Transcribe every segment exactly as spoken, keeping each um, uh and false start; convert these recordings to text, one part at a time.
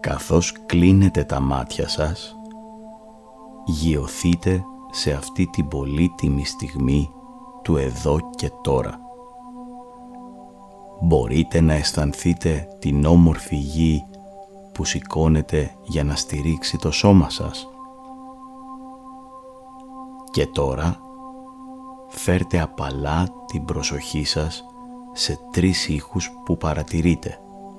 Καθώς κλείνετε τα μάτια σας, γειωθείτε σε αυτή την πολύτιμη στιγμή του εδώ και τώρα. Μπορείτε να αισθανθείτε την όμορφη γη που σηκώνεται για να στηρίξει το σώμα σας. Και τώρα φέρτε απαλά την προσοχή σας σε τρεις ήχους που παρατηρείτε.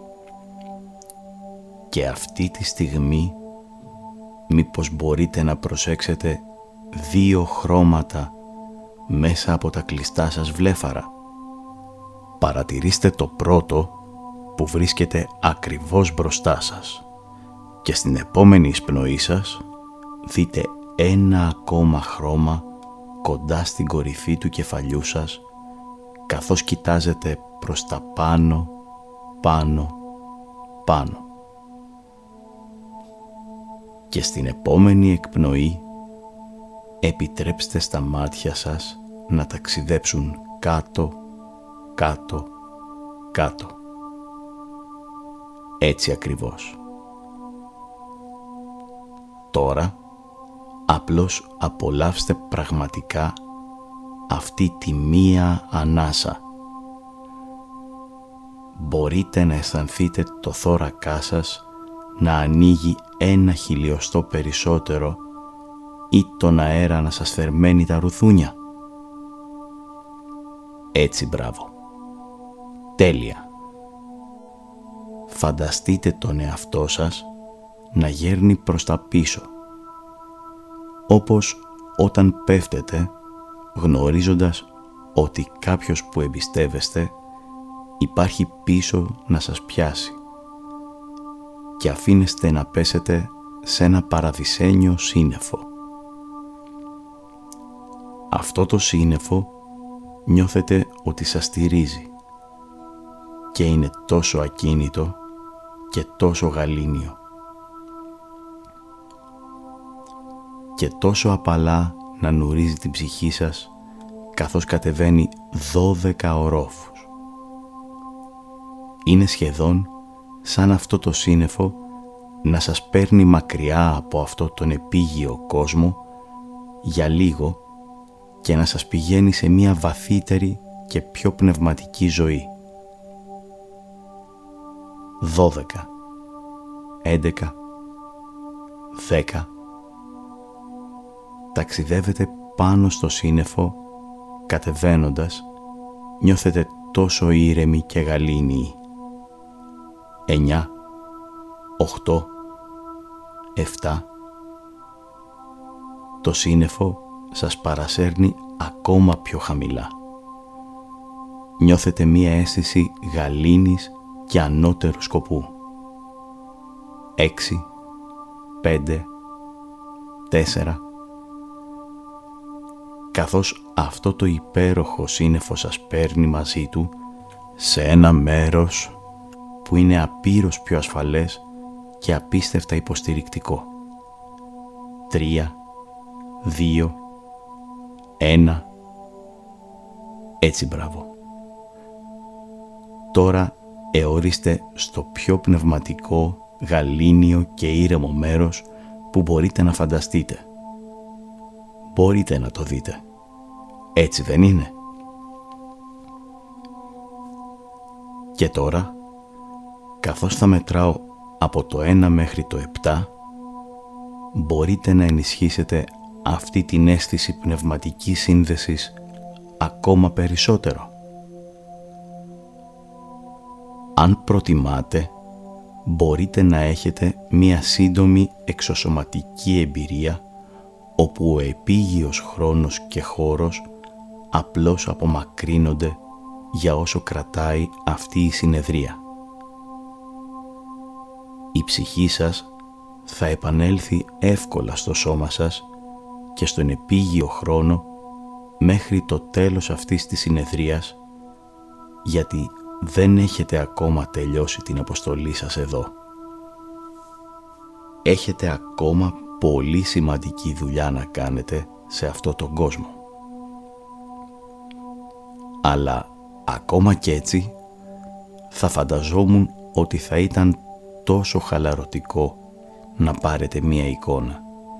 Και αυτή τη στιγμή μήπως μπορείτε να προσέξετε δύο χρώματα μέσα από τα κλειστά σας βλέφαρα. Παρατηρήστε το πρώτο που βρίσκεται ακριβώς μπροστά σας και στην επόμενη εισπνοή σας δείτε ένα ακόμα χρώμα κοντά στην κορυφή του κεφαλιού σας καθώς κοιτάζετε προς τα πάνω, πάνω, πάνω. Και στην επόμενη εκπνοή επιτρέψτε στα μάτια σας να ταξιδέψουν κάτω, κάτω, κάτω. Έτσι ακριβώς. Τώρα απλώς απολαύστε πραγματικά αυτή τη μία ανάσα. Μπορείτε να αισθανθείτε το θώρακά σας να ανοίγει ένα χιλιοστό περισσότερο ή τον αέρα να σας θερμαίνει τα ρουθούνια. Έτσι, μπράβο. Τέλεια. Φανταστείτε τον εαυτό σας να γέρνει προς τα πίσω, όπως όταν πέφτετε γνωρίζοντας ότι κάποιος που εμπιστεύεστε υπάρχει πίσω να σας πιάσει και αφήνεστε να πέσετε σε ένα παραδεισένιο σύννεφο. Αυτό το σύννεφο νιώθετε ότι σας στηρίζει και είναι τόσο ακίνητο και τόσο γαλήνιο και τόσο απαλά να νουρίζει την ψυχή σας καθώς κατεβαίνει δώδεκα ορόφους. Είναι σχεδόν σαν αυτό το σύννεφο να σας παίρνει μακριά από αυτό τον επίγειο κόσμο για λίγο και να σας πηγαίνει σε μια βαθύτερη και πιο πνευματική ζωή. Δώδεκα, έντεκα, δέκα. Ταξιδεύετε πάνω στο σύννεφο, κατεβαίνοντας, νιώθετε τόσο ήρεμοι και γαλήνιοι. Εννιά, οχτώ, εφτά. Το σύννεφο σας παρασέρνει ακόμα πιο χαμηλά. Νιώθετε μία αίσθηση γαλήνης και ανώτερου σκοπού. Έξι, πέντε, τέσσερα. Καθώς αυτό το υπέροχο σύννεφο σας παίρνει μαζί του σε ένα μέρος που είναι απείρως πιο ασφαλές και απίστευτα υποστηρικτικό. Τρία, δύο, ένα. Έτσι, μπράβο. Τώρα εωρίστε στο πιο πνευματικό, γαλήνιο και ήρεμο μέρος που μπορείτε να φανταστείτε. Μπορείτε να το δείτε. Έτσι δεν είναι? Και τώρα, καθώς θα μετράω από το ένα μέχρι το επτά, μπορείτε να ενισχύσετε αυτή την αίσθηση πνευματικής σύνδεσης ακόμα περισσότερο. Αν προτιμάτε, μπορείτε να έχετε μία σύντομη εξωσωματική εμπειρία όπου ο επίγειος χρόνος και χώρος απλώς απομακρύνονται για όσο κρατάει αυτή η συνεδρία. Η ψυχή σας θα επανέλθει εύκολα στο σώμα σας και στον επίγειο χρόνο μέχρι το τέλος αυτής της συνεδρίας, γιατί δεν έχετε ακόμα τελειώσει την αποστολή σας εδώ. Έχετε ακόμα πολύ σημαντική δουλειά να κάνετε σε αυτό τον κόσμο. Αλλά ακόμα κι έτσι θα φανταζόμουν ότι θα ήταν τόσο χαλαρωτικό να πάρετε μία εικόνα.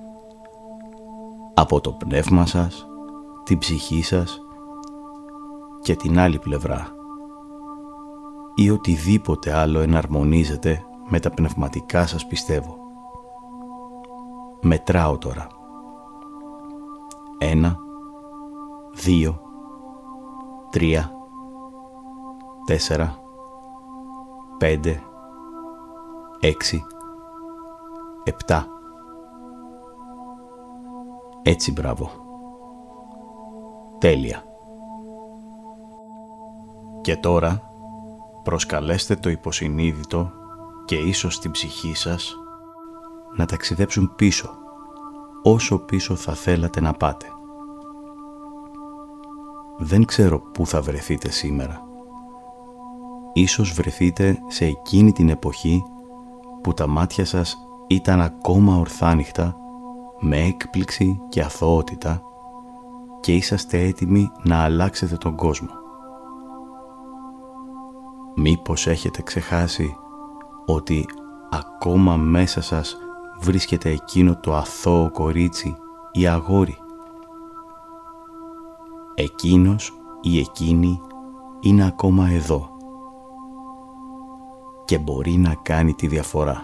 Από το πνεύμα σας, την ψυχή σας και την άλλη πλευρά ή οτιδήποτε άλλο εναρμονίζεται με τα πνευματικά σας πιστεύω. Μετράω τώρα. Ένα, δύο, τρία, τέσσερα, πέντε, έξι, επτά. Έτσι, μπράβο. Τέλεια. Και τώρα προσκαλέστε το υποσυνείδητο και ίσως την ψυχή σας να ταξιδέψουν πίσω, όσο πίσω θα θέλατε να πάτε. Δεν ξέρω πού θα βρεθείτε σήμερα. Ίσως βρεθείτε σε εκείνη την εποχή που τα μάτια σας ήταν ακόμα ορθάνυχτα, με έκπληξη και αθωότητα και είσαστε έτοιμοι να αλλάξετε τον κόσμο. Μήπως έχετε ξεχάσει ότι ακόμα μέσα σας βρίσκεται εκείνο το αθώο κορίτσι ή αγόρι? Εκείνος ή εκείνη είναι ακόμα εδώ και μπορεί να κάνει τη διαφορά.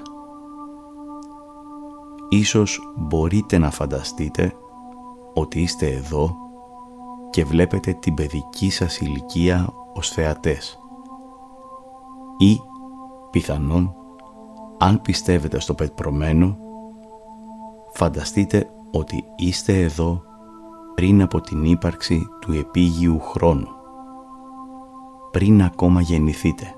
Ίσως μπορείτε να φανταστείτε ότι είστε εδώ και βλέπετε την παιδική σας ηλικία ως θεατές. Ή, πιθανόν, αν πιστεύετε στο πετρωμένο, φανταστείτε ότι είστε εδώ πριν από την ύπαρξη του επίγειου χρόνου, πριν ακόμα γεννηθείτε.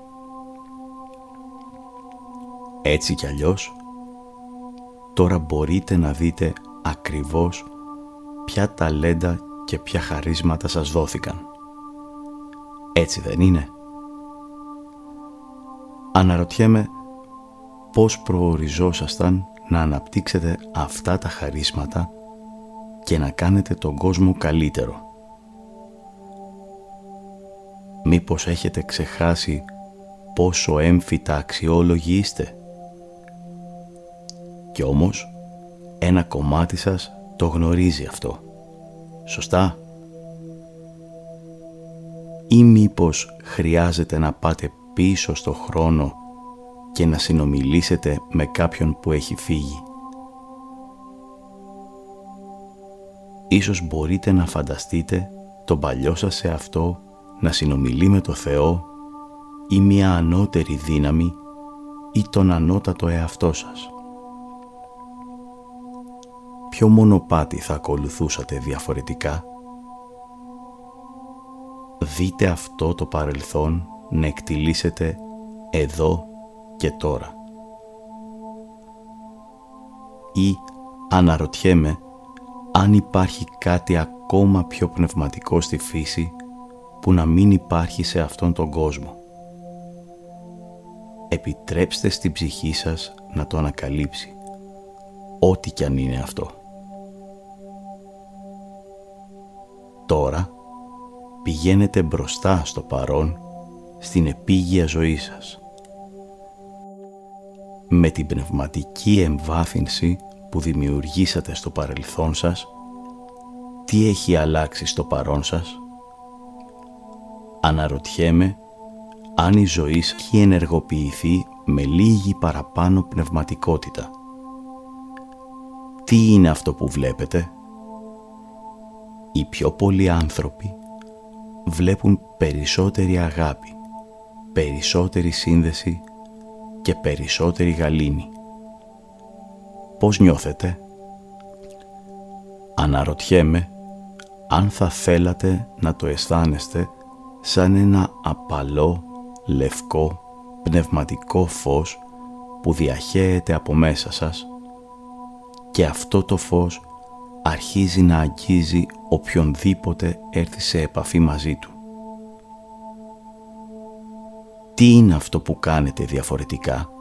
Έτσι κι αλλιώς, τώρα μπορείτε να δείτε ακριβώς ποια ταλέντα και ποια χαρίσματα σας δόθηκαν. Έτσι δεν είναι? Αναρωτιέμαι πώς προοριζόσασταν να αναπτύξετε αυτά τα χαρίσματα και να κάνετε τον κόσμο καλύτερο. Μήπως έχετε ξεχάσει πόσο έμφυτα αξιόλογοι είστε? Κι όμως, ένα κομμάτι σας το γνωρίζει αυτό. Σωστά? Ή μήπως χρειάζεται να πάτε πίσω στο χρόνο και να συνομιλήσετε με κάποιον που έχει φύγει? Ίσως μπορείτε να φανταστείτε τον παλιό σας εαυτό να συνομιλεί με το Θεό ή μια ανώτερη δύναμη ή τον ανώτατο εαυτό σας. Ποιο μονοπάτι θα ακολουθούσατε διαφορετικά? Δείτε αυτό το παρελθόν να εκτιλήσετε εδώ και τώρα. Ή αναρωτιέμαι αν υπάρχει κάτι ακόμα πιο πνευματικό στη φύση που να μην υπάρχει σε αυτόν τον κόσμο. Επιτρέψτε στην ψυχή σας να το ανακαλύψει, ό,τι κι αν είναι αυτό. Τώρα πηγαίνετε μπροστά στο παρόν, στην επίγεια ζωή σας. Με την πνευματική εμβάθυνση που δημιουργήσατε στο παρελθόν σας, τι έχει αλλάξει στο παρόν σας? Αναρωτιέμαι αν η ζωή σας έχει ενεργοποιηθεί με λίγη παραπάνω πνευματικότητα. Τι είναι αυτό που βλέπετε? Οι πιο πολλοί άνθρωποι βλέπουν περισσότερη αγάπη, περισσότερη σύνδεση και περισσότερη γαλήνη. Πώς νιώθετε? Αναρωτιέμαι αν θα θέλατε να το αισθάνεστε σαν ένα απαλό, λευκό, πνευματικό φως που διαχέεται από μέσα σας και αυτό το φως αρχίζει να αγγίζει οποιονδήποτε έρθει σε επαφή μαζί του. Τι είναι αυτό που κάνετε διαφορετικά?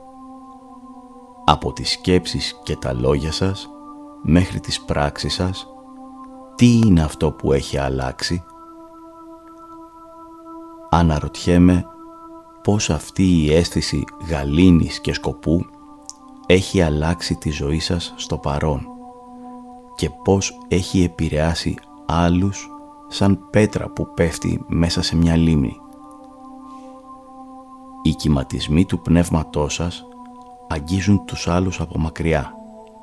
Από τις σκέψεις και τα λόγια σας μέχρι τις πράξεις σας, τι είναι αυτό που έχει αλλάξει? Αναρωτιέμαι πώς αυτή η αίσθηση γαλήνης και σκοπού έχει αλλάξει τη ζωή σας στο παρόν και πώς έχει επηρεάσει άλλους σαν πέτρα που πέφτει μέσα σε μια λίμνη. Οι κυματισμοί του πνεύματός σας αγγίζουν τους άλλους από μακριά.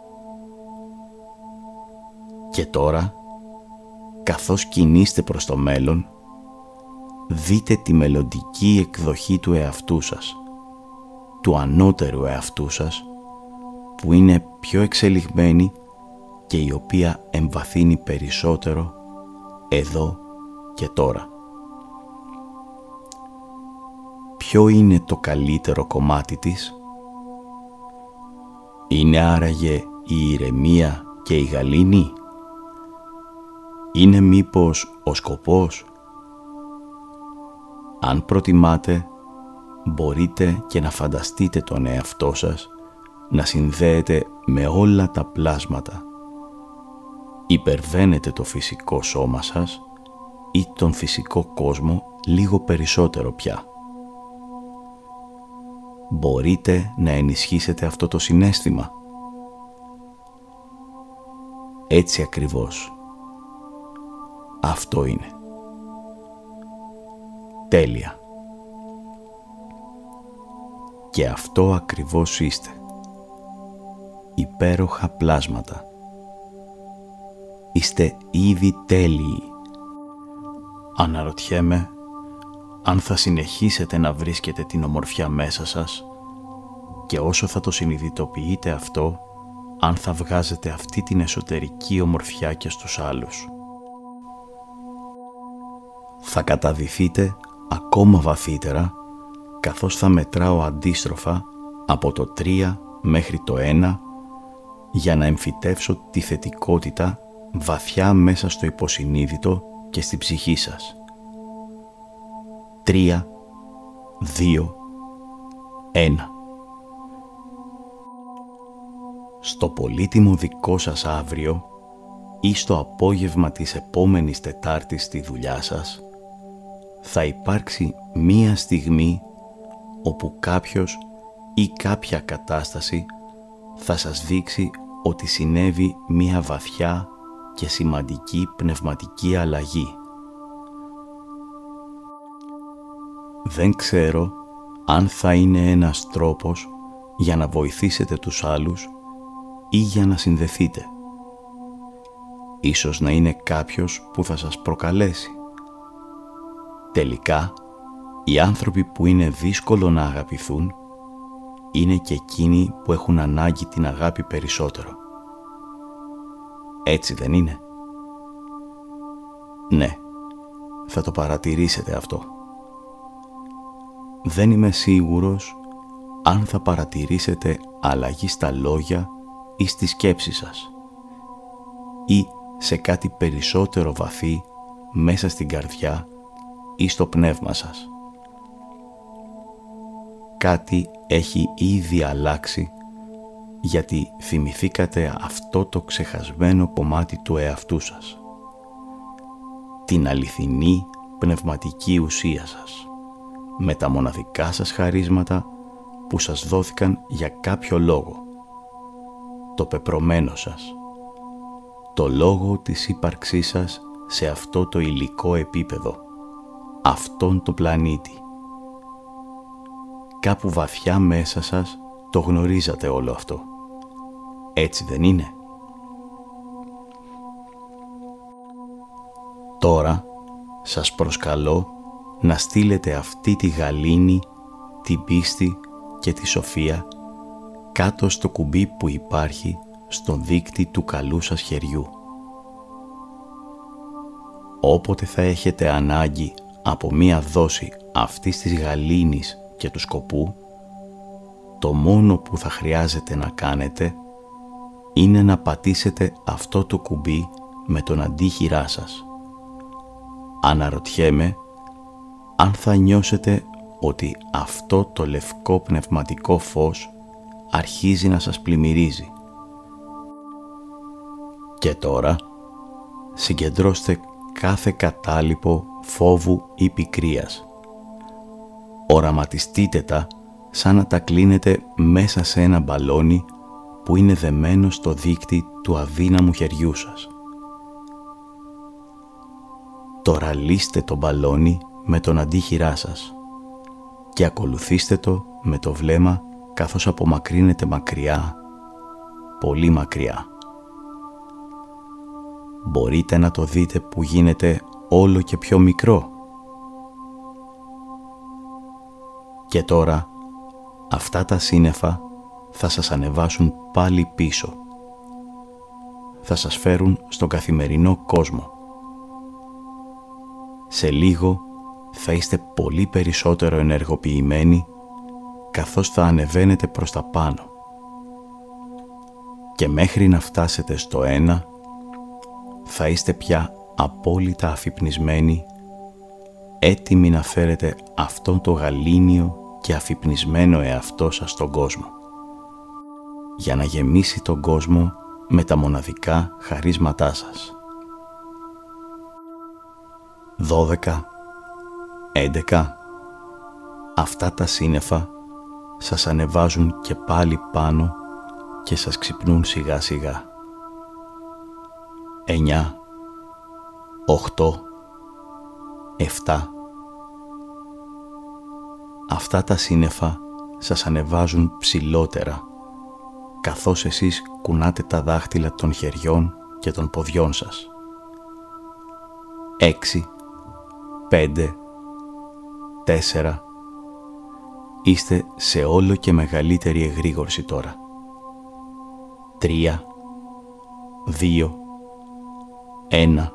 Και τώρα, καθώς κινείστε προς το μέλλον, δείτε τη μελλοντική εκδοχή του εαυτού σας, του ανώτερου εαυτού σας, που είναι πιο εξελιγμένη και η οποία εμβαθύνει περισσότερο εδώ και τώρα. Ποιο είναι το καλύτερο κομμάτι της? Είναι άραγε η ηρεμία και η γαλήνη? Είναι μήπως ο σκοπός? Αν προτιμάτε, μπορείτε και να φανταστείτε τον εαυτό σας να συνδέεται με όλα τα πλάσματα. Υπερβαίνετε το φυσικό σώμα σας ή τον φυσικό κόσμο λίγο περισσότερο πια. Μπορείτε να ενισχύσετε αυτό το συναίσθημα. Έτσι ακριβώς. Αυτό είναι. Τέλεια. Και αυτό ακριβώς είστε. Υπέροχα πλάσματα. Είστε ήδη τέλειοι. Αναρωτιέμαι αν θα συνεχίσετε να βρίσκετε την ομορφιά μέσα σας και όσο θα το συνειδητοποιείτε αυτό, αν θα βγάζετε αυτή την εσωτερική ομορφιά και στους άλλους. Θα καταδυθείτε ακόμα βαθύτερα καθώς θα μετράω αντίστροφα από το τρία μέχρι το ένα για να εμφυτεύσω τη θετικότητα βαθιά μέσα στο υποσυνείδητο και στη ψυχή σας. Τρία, δύο, ένα. Στο πολύτιμο δικό σας αύριο ή στο απόγευμα της επόμενης Τετάρτης στη δουλειά σας θα υπάρξει μία στιγμή όπου κάποιος ή κάποια κατάσταση θα σας δείξει ότι συνέβη μία βαθιά και σημαντική πνευματική αλλαγή. Δεν ξέρω αν θα είναι ένας τρόπος για να βοηθήσετε τους άλλους ή για να συνδεθείτε. Ίσως να είναι κάποιος που θα σας προκαλέσει. Τελικά, οι άνθρωποι που είναι δύσκολο να αγαπηθούν είναι και εκείνοι που έχουν ανάγκη την αγάπη περισσότερο. Έτσι δεν είναι? Ναι, θα το παρατηρήσετε αυτό. Δεν είμαι σίγουρος αν θα παρατηρήσετε αλλαγή στα λόγια ή στη σκέψη σας ή σε κάτι περισσότερο βαθύ μέσα στην καρδιά ή στο πνεύμα σας. Κάτι έχει ήδη αλλάξει γιατί θυμηθήκατε αυτό το ξεχασμένο κομμάτι του εαυτού σας. Την αληθινή πνευματική ουσία σας με τα μοναδικά σας χαρίσματα που σας δόθηκαν για κάποιο λόγο. Το πεπρωμένο σας. Το λόγο της ύπαρξής σας σε αυτό το υλικό επίπεδο. Αυτόν το πλανήτη. Κάπου βαθιά μέσα σας το γνωρίζατε όλο αυτό. Έτσι δεν είναι? Τώρα σας προσκαλώ να στείλετε αυτή τη γαλήνη, την πίστη και τη σοφία κάτω στο κουμπί που υπάρχει στον δείκτη του καλού σας χεριού. Όποτε θα έχετε ανάγκη από μία δόση αυτής της γαλήνης και του σκοπού, το μόνο που θα χρειάζεται να κάνετε είναι να πατήσετε αυτό το κουμπί με τον αντίχειρά σας. Αναρωτιέμαι αν θα νιώσετε ότι αυτό το λευκό πνευματικό φως αρχίζει να σας πλημμυρίζει. Και τώρα συγκεντρώστε κάθε κατάλοιπο φόβου ή πικρίας. Οραματιστείτε τα σαν να τα κλείνετε μέσα σε ένα μπαλόνι που είναι δεμένο στο δίκτυ του αδύναμου χεριού σας. Τώρα λύστε το μπαλόνι με τον αντίχειρά σας και ακολουθήστε το με το βλέμμα καθώς απομακρύνετε μακριά, πολύ μακριά. Μπορείτε να το δείτε που γίνεται όλο και πιο μικρό. Και τώρα αυτά τα σύννεφα θα σας ανεβάσουν πάλι πίσω. Θα σας φέρουν στον καθημερινό κόσμο. Σε λίγο θα είστε πολύ περισσότερο ενεργοποιημένοι καθώς θα ανεβαίνετε προς τα πάνω. Και μέχρι να φτάσετε στο ένα, θα είστε πια απόλυτα αφυπνισμένοι, έτοιμοι να φέρετε αυτόν το γαλήνιο και αφυπνισμένο εαυτό σας στον κόσμο, για να γεμίσει τον κόσμο με τα μοναδικά χαρίσματά σας. Δώδεκα, έντεκα, αυτά τα σύννεφα σας ανεβάζουν και πάλι πάνω και σας ξυπνούν σιγά σιγά. Εννιά, οχτώ, εφτά. Αυτά τα σύννεφα σας ανεβάζουν ψηλότερα, καθώς εσείς κουνάτε τα δάχτυλα των χεριών και των ποδιών σας. Έξι, πέντε, τέσσερα. Είστε σε όλο και μεγαλύτερη εγρήγορση τώρα. Τρία, δύο, ένα.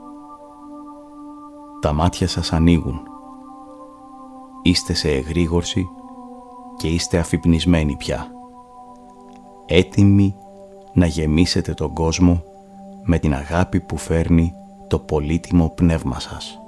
Τα μάτια σας ανοίγουν. Είστε σε εγρήγορση και είστε αφυπνισμένοι πια. Έτοιμοι να γεμίσετε τον κόσμο με την αγάπη που φέρνει το πολύτιμο πνεύμα σας.